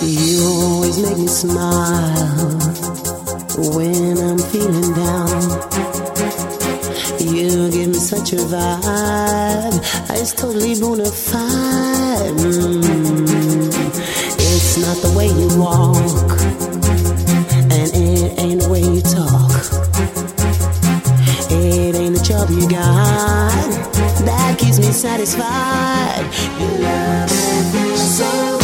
You always make me smile when I'm feeling down. You give me such a vibe, it's totally bona fide. It's not the way you walk, and it ain't the way you talk. It ain't the job you got that keeps me satisfied. You love me so